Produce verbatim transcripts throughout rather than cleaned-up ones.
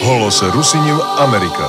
Holose Rusinju Amerika.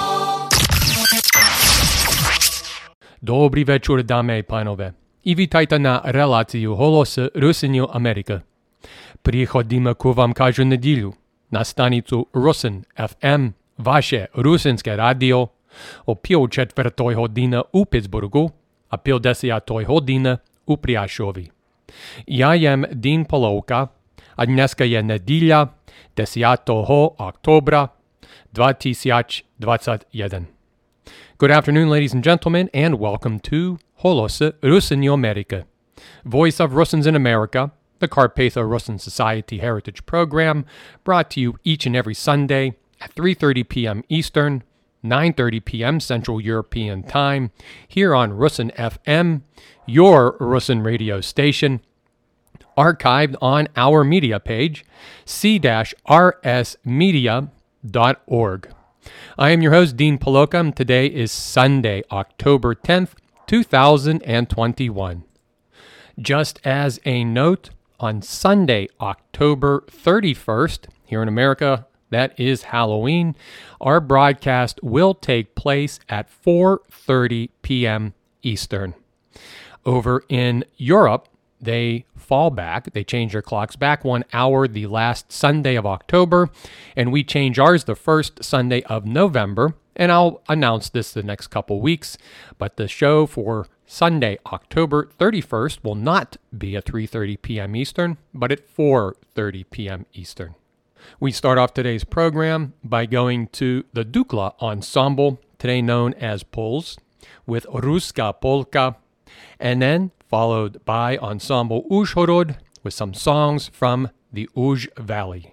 Dobrý večer, dámy a pánové. I vítajte na reláciu Holose Rusinju Amerika. Приходимо к вам каждую неделю на станицу Rusin еф ем, ваше русинское радио, о пів четвертої години у Питтсбургу, а пів десятої години у Пряшові. Я єм Дін Половка, а днеска є неділя десятого октября двадцять двадцять один. Good afternoon, ladies and gentlemen, and welcome to Holose Rusinju Amerika, Voice of Russins in America, the Carpatho-Russin Society Heritage Program, brought to you each and every Sunday at three thirty p.m. Eastern, nine thirty p.m. Central European Time, here on Rusin еф ем, your Rusin radio station, archived on our media page, c dash r s media dot org. I am your host, Dean Paloka, and today is Sunday, October tenth, two thousand twenty-one. Just as a note, on Sunday, October thirty-first, here in America, that is Halloween, our broadcast will take place at four thirty p.m. Eastern. Over in Europe, they fall back. They change their clocks back one hour the last Sunday of October, and we change ours the first Sunday of November, and I'll announce this the next couple weeks, but the show for Sunday, October thirty-first will not be at three thirty p.m. Eastern, but at four thirty p.m. Eastern. We start off today's program by going to the Dukla Ensemble, today known as Puls, with Ruska Polka, and then followed by Ensemble Uzhhorod with some songs from the Uzh Valley.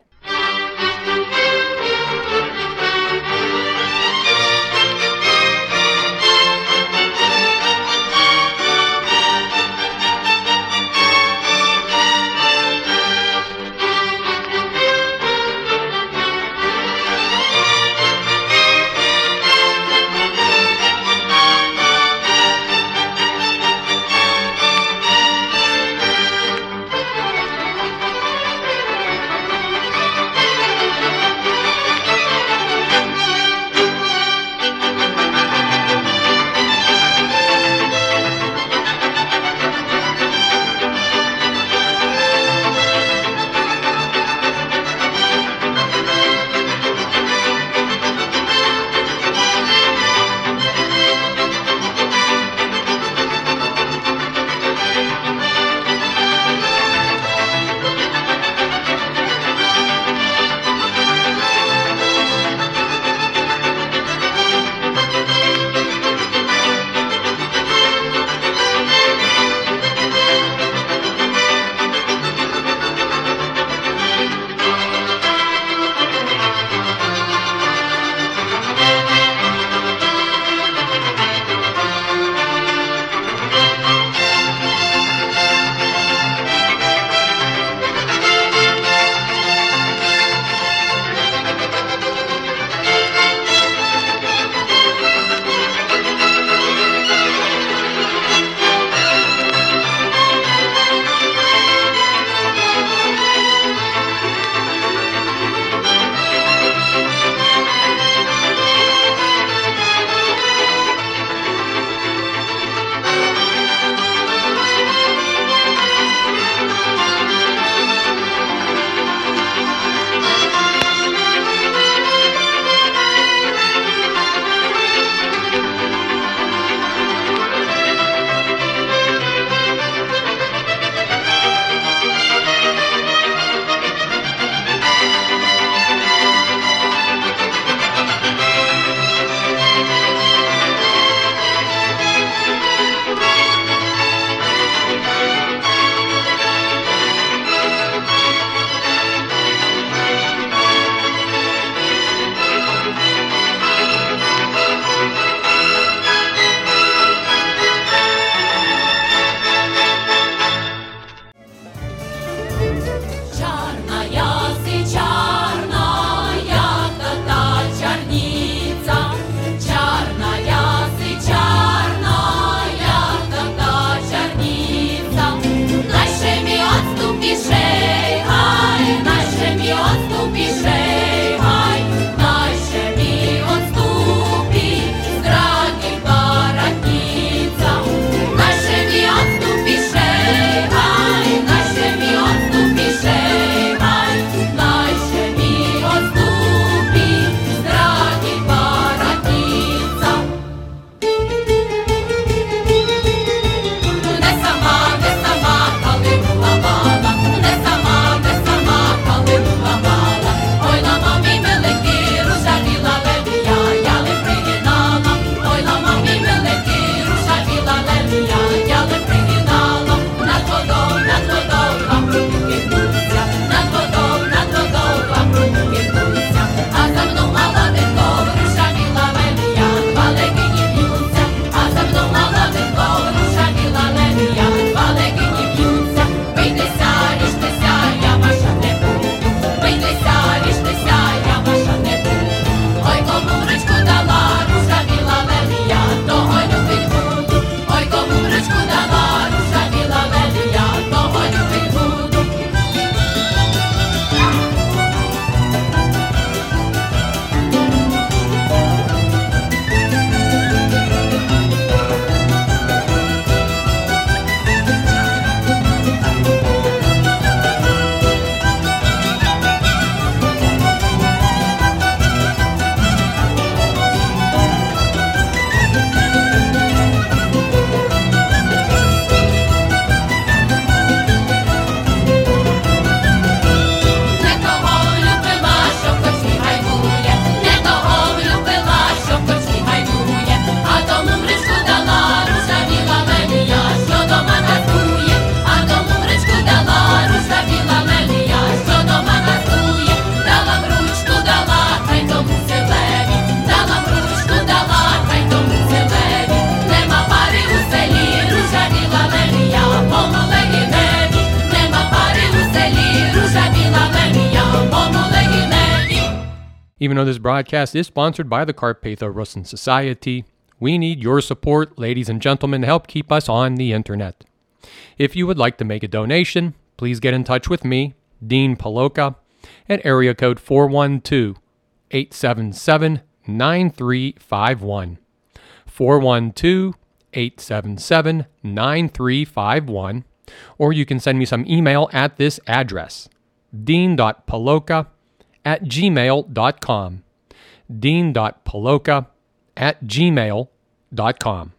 Even though this broadcast is sponsored by the Carpatho-Russin Society, we need your support, ladies and gentlemen, to help keep us on the internet. If you would like to make a donation, please get in touch with me, Dean Paloka, at area code four one two, eight seven seven, nine three five one. four one two, eight seven seven, nine three five one. Or you can send me some email at this address, dean.paloka at gmail dot com. dean.paloka at gmail dot com.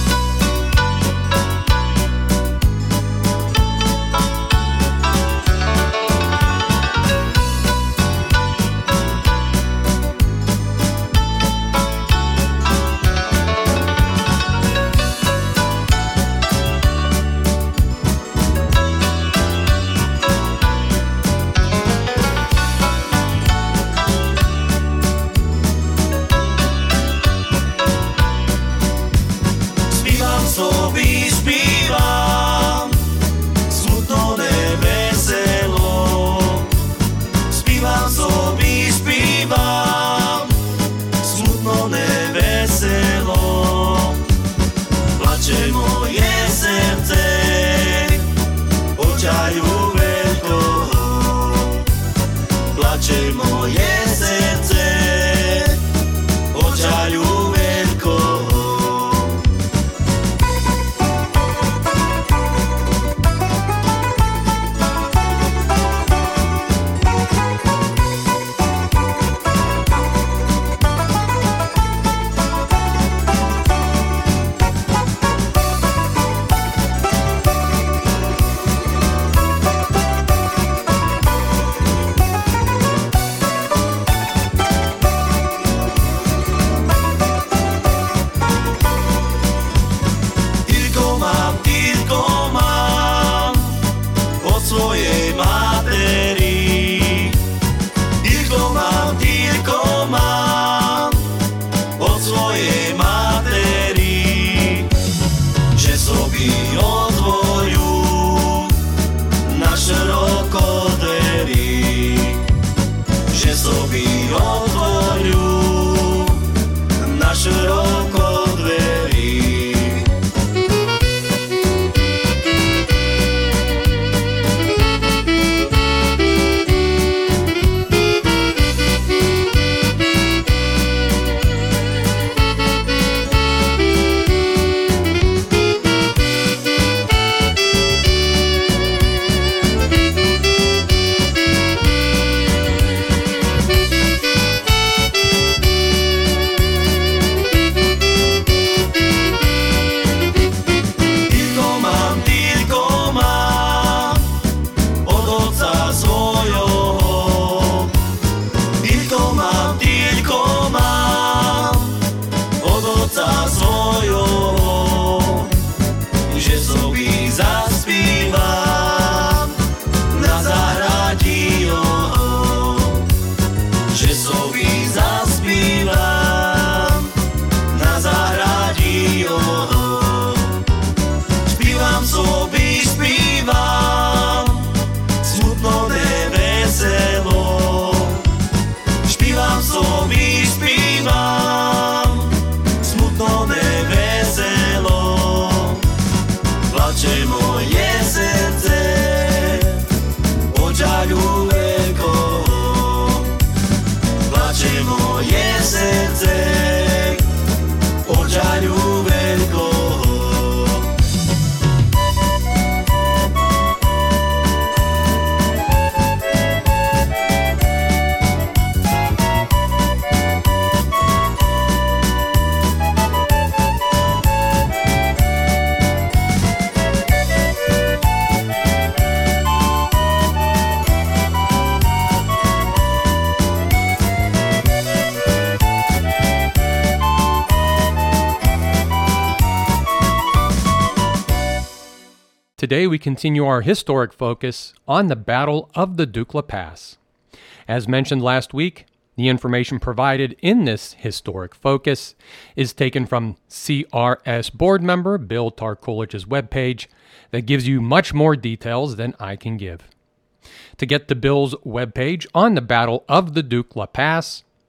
Today we continue our historic focus on the Battle of the Dukla Pass. As mentioned last week, the information provided in this historic focus is taken from C R S board member Bill Tarkulich's webpage that gives you much more details than I can give. To get to Bill's webpage on the Battle of the Dukla Pass,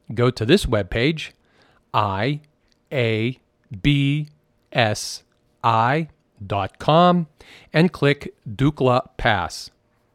go to this webpage, I A B S I dot com, and click Dukla Pass.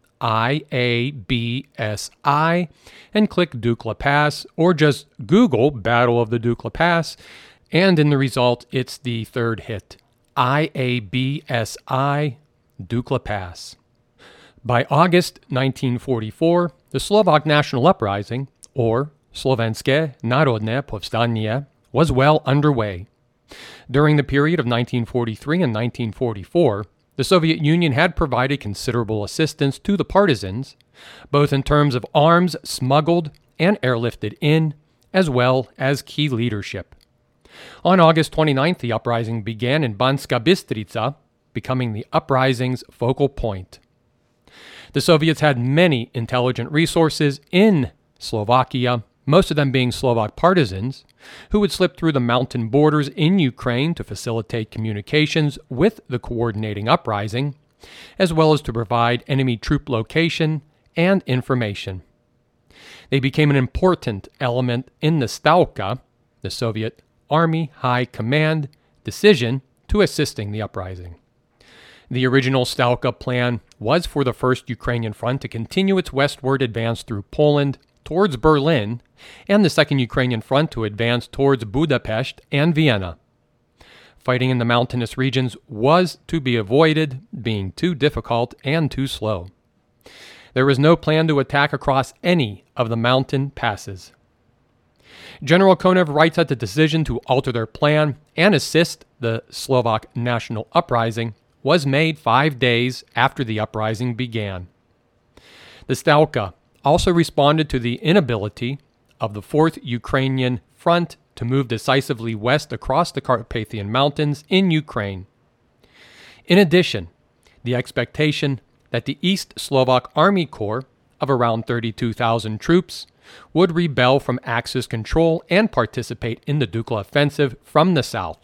I A B S I, and click Dukla Pass, or just Google Battle of the Dukla Pass, and in the result, it's the third hit, I A B S I, Dukla Pass. By August nineteen forty-four, the Slovak National Uprising, or Slovenské národné povstanie, was well underway. During the period of nineteen forty-three and nineteen forty-four, the Soviet Union had provided considerable assistance to the partisans, both in terms of arms smuggled and airlifted in, as well as key leadership. On August twenty-ninth, the uprising began in Banska Bystrica, becoming the uprising's focal point. The Soviets had many intelligent resources in Slovakia, most of them being Slovak partisans, who would slip through the mountain borders in Ukraine to facilitate communications with the coordinating uprising, as well as to provide enemy troop location and information. They became an important element in the Stavka, the Soviet Army High Command, decision to assisting the uprising. The original Stavka plan was for the First Ukrainian Front to continue its westward advance through Poland towards Berlin, and the Second Ukrainian Front to advance towards Budapest and Vienna. Fighting in the mountainous regions was to be avoided, being too difficult and too slow. There was no plan to attack across any of the mountain passes. General Konev writes that the decision to alter their plan and assist the Slovak national uprising was made five days after the uprising began. The Stavka also responded to the inability of the Fourth Ukrainian Front to move decisively west across the Carpathian Mountains in Ukraine. In addition, the expectation that the East Slovak Army Corps of around thirty-two thousand troops would rebel from Axis control and participate in the Dukla offensive from the south.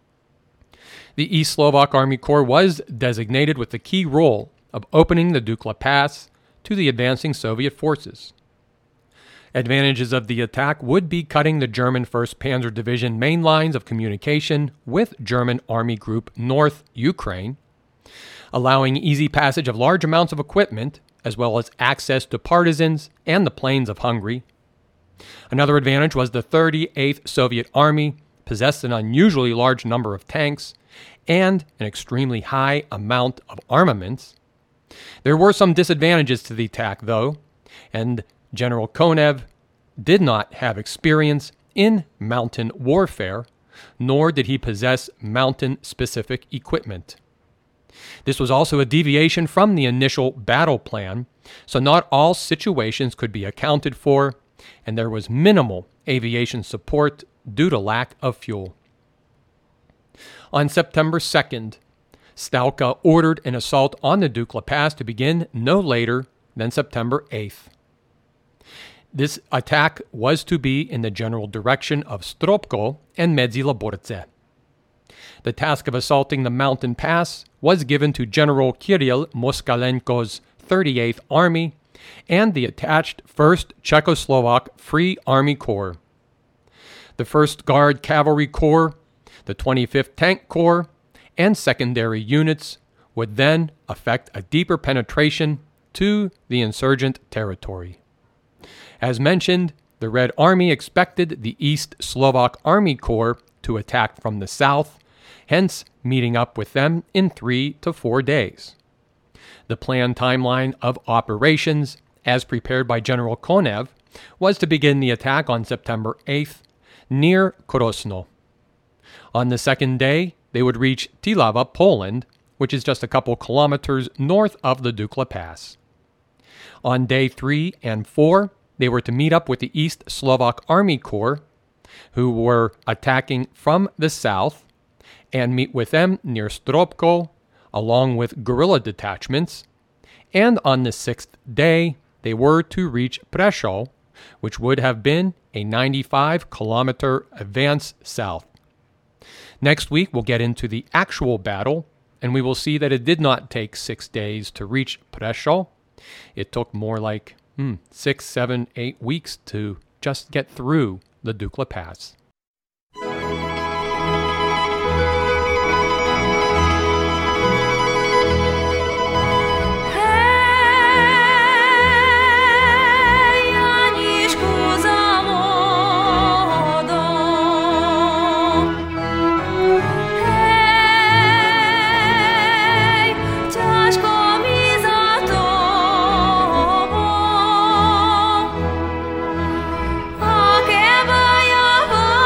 The East Slovak Army Corps was designated with the key role of opening the Dukla Pass to the advancing Soviet forces. Advantages of the attack would be cutting the German First Panzer Division main lines of communication with German Army Group North Ukraine, allowing easy passage of large amounts of equipment, as well as access to partisans and the plains of Hungary. Another advantage was the thirty-eighth Soviet Army possessed an unusually large number of tanks and an extremely high amount of armaments. There were some disadvantages to the attack, though, and General Konev did not have experience in mountain warfare, nor did he possess mountain-specific equipment. This was also a deviation from the initial battle plan, so not all situations could be accounted for, and there was minimal aviation support due to lack of fuel. On September second, Stavka ordered an assault on the Dukla Pass to begin no later than September eighth. This attack was to be in the general direction of Stropko and Medzilaborce. The task of assaulting the mountain pass was given to General Kirill Moskalenko's thirty-eighth Army and the attached first Czechoslovak Free Army Corps. The first Guard Cavalry Corps, the twenty-fifth Tank Corps, and secondary units would then effect a deeper penetration to the insurgent territory. As mentioned, the Red Army expected the East Slovak Army Corps to attack from the south, hence meeting up with them in three to four days. The planned timeline of operations, as prepared by General Konev, was to begin the attack on September eighth near Krosno. On the second day, they would reach Tilava, Poland, which is just a couple kilometers north of the Dukla Pass. On day three and four, they were to meet up with the East Slovak Army Corps, who were attacking from the south, and meet with them near Stropko, along with guerrilla detachments, and on the sixth day, they were to reach Prešov, which would have been a ninety-five kilometer advance south. Next week, we'll get into the actual battle, and we will see that it did not take six days to reach Prešov. It took more like hmm, six, seven, eight weeks to just get through the Dukla Pass. Akeba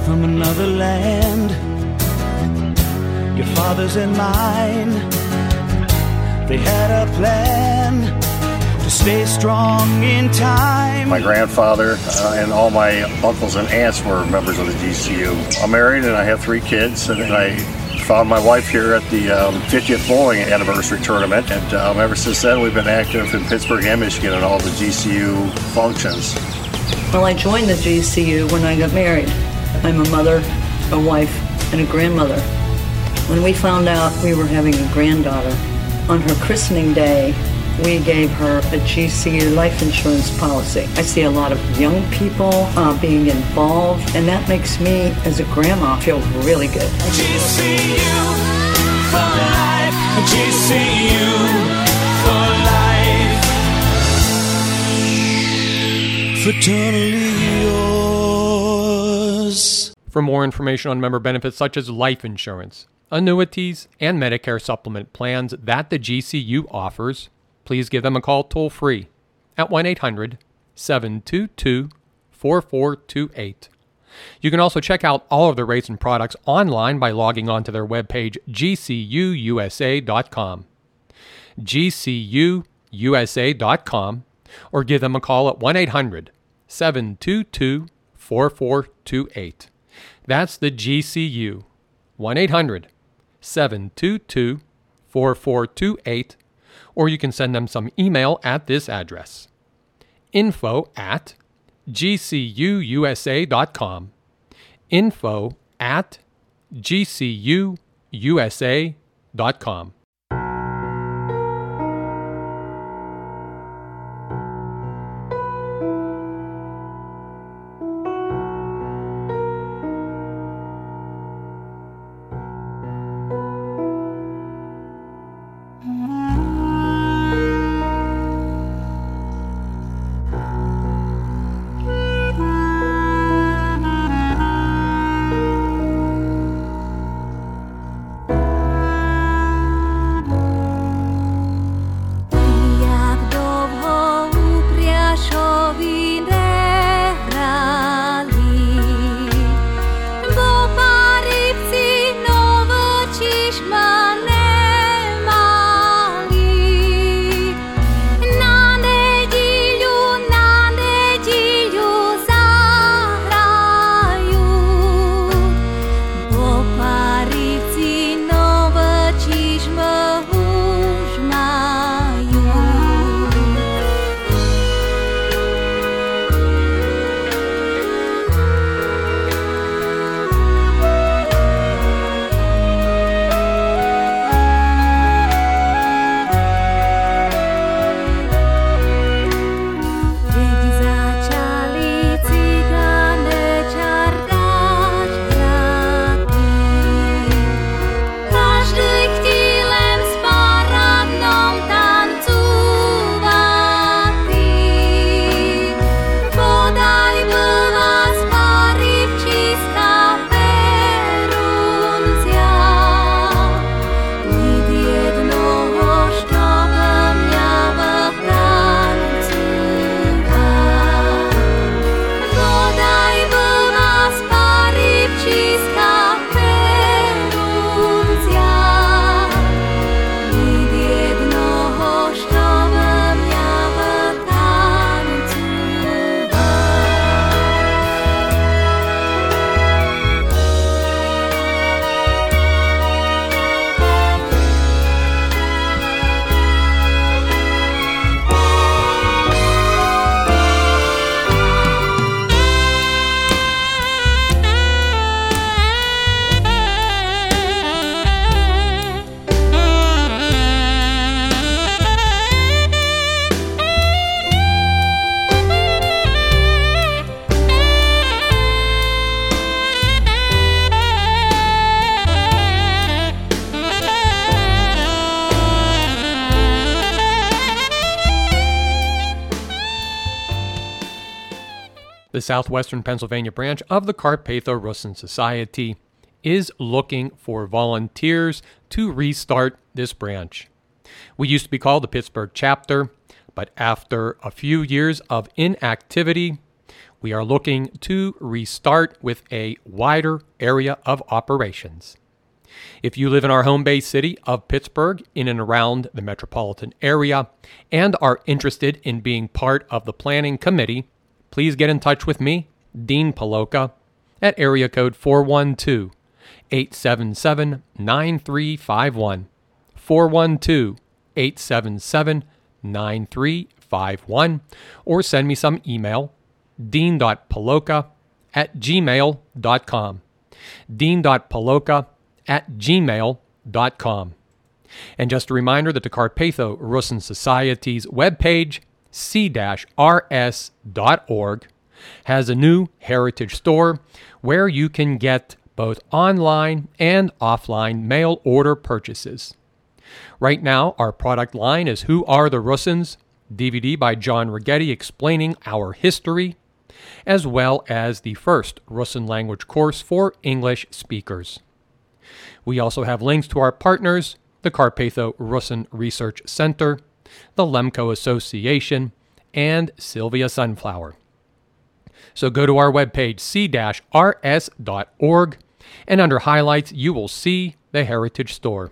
from another land. Your father's and mine, they had a plan to stay strong in time. My grandfather uh, and all my uncles and aunts were members of the G C U. I'm married and I have three kids, and I found my wife here at the um, fiftieth bowling anniversary tournament, and um, ever since then we've been active in Pittsburgh and Michigan in all the G C U functions. Well, I joined the G C U when I got married. I'm a mother, a wife, and a grandmother. When we found out we were having a granddaughter, on her christening day, we gave her a G C U life insurance policy. I see a lot of young people uh, being involved, and that makes me, as a grandma, feel really good. G C U for life, G C U for life, fraternally yours. For more information on member benefits such as life insurance, annuities, and Medicare supplement plans that the G C U offers, please give them a call toll-free at one eight hundred, seven two two, four four two eight. You can also check out all of their rates and products online by logging on to their webpage, G C U U S A dot com. G C U U S A dot com, or give them a call at one eight hundred, seven two two, four four two eight. That's the G C U, one eight hundred, seven two two, four four two eight, or you can send them some email at this address, info at G C U U S A dot com, info at G C U U S A dot com. The Southwestern Pennsylvania branch of the Carpatho-Russin Society is looking for volunteers to restart this branch. We used to be called the Pittsburgh chapter, but after a few years of inactivity, We are looking to restart with a wider area of operations. If you live in our home base city of Pittsburgh, in and around the metropolitan area, and are interested in being part of the planning committee, please get in touch with me, Dean Paloka, at area code four one two, eight seven seven, nine three five one, four one two, eight seven seven, nine three five one, or send me some email, dean.paloka at gmail dot com, dean.paloka at gmail dot com. And just a reminder that the Carpatho Rusyn Society's webpage, c dash r s dot org, has a new heritage store where you can get both online and offline mail order purchases. Right now, our product line is Who Are the Rusyns? D V D by John Righetti explaining our history, as well as the first Rusyn language course for English speakers. We also have links to our partners, the Carpatho Rusyn Research Center, the Lemko Association, and Sylvia Sunflower. So go to our webpage, c dash r s dot org, and under Highlights, you will see the Heritage Store.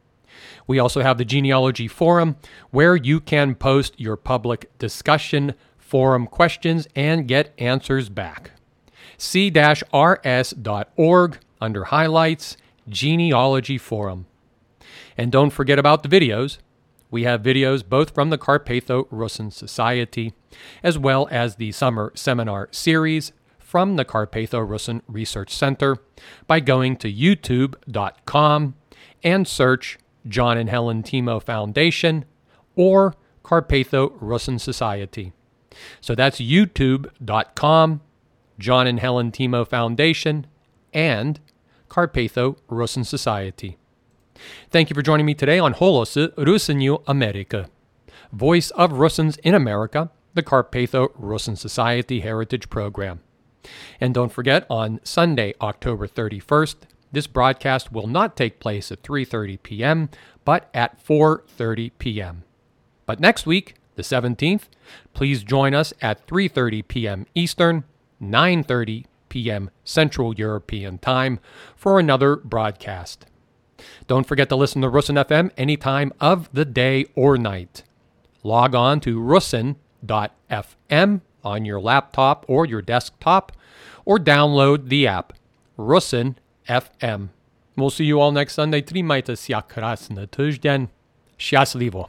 We also have the Genealogy Forum, where you can post your public discussion forum questions and get answers back. c dash r s dot org, under Highlights, Genealogy Forum. And don't forget about the videos. We have videos both from the Carpatho Rusyn Society, as well as the summer seminar series from the Carpatho Rusyn Research Center by going to youtube dot com and search John and Helen Timo Foundation or Carpatho Rusyn Society. So that's youtube dot com, John and Helen Timo Foundation, and Carpatho Rusyn Society. Thank you for joining me today on Holosy Rusyniu America, Voice of Rusyns in America, the Carpatho Rusyn Society Heritage Program. And don't forget, on Sunday, October thirty-first, this broadcast will not take place at three thirty p.m., but at four thirty p.m. But next week, the seventeenth, please join us at three thirty p.m. Eastern, nine thirty p.m. Central European Time for another broadcast. Don't forget to listen to Rusyn F M any time of the day or night. Log on to rusyn dot f m on your laptop or your desktop, or download the app, Rusyn F M. We'll see you all next Sunday. Trimajte se krasny tydzień. Szczęśliwo.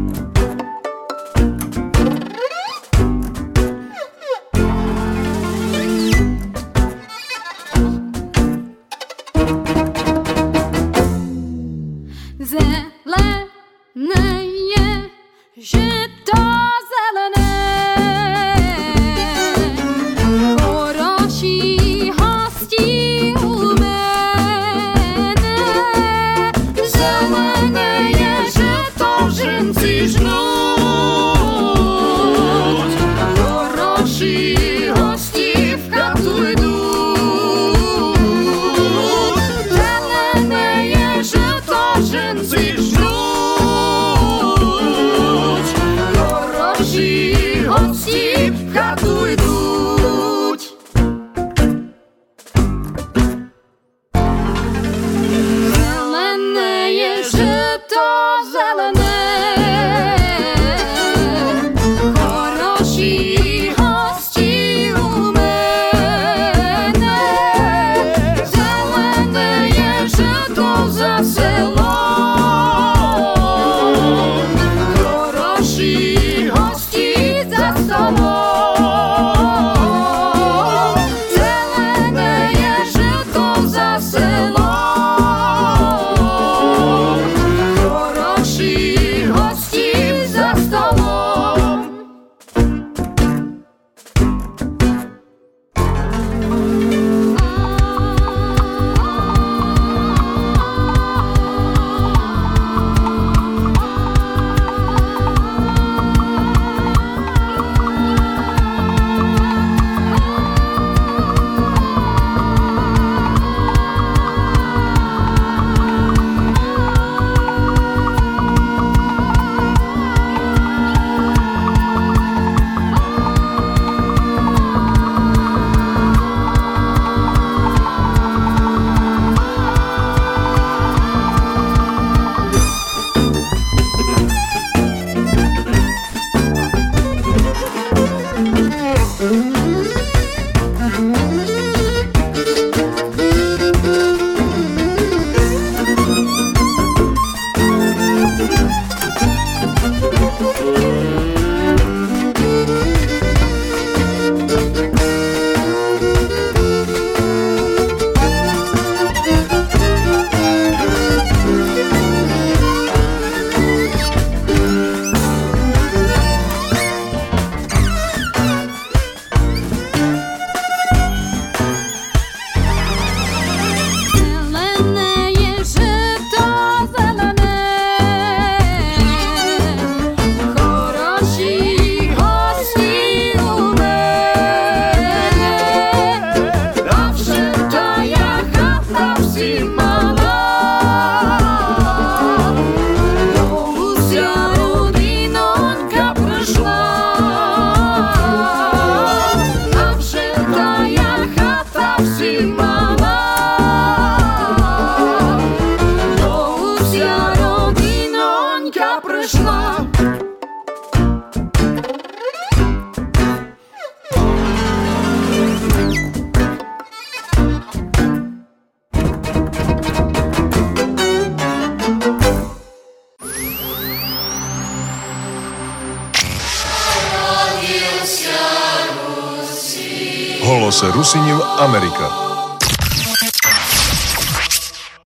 Zeleneje, żyto zelene, orosi hości u mene. Zeleneje, żyto rzęcy żnut, orosi hości w chatu idут. Zeleneje, żyto rzęcy żnut, смешна. Голос Русинів Америка.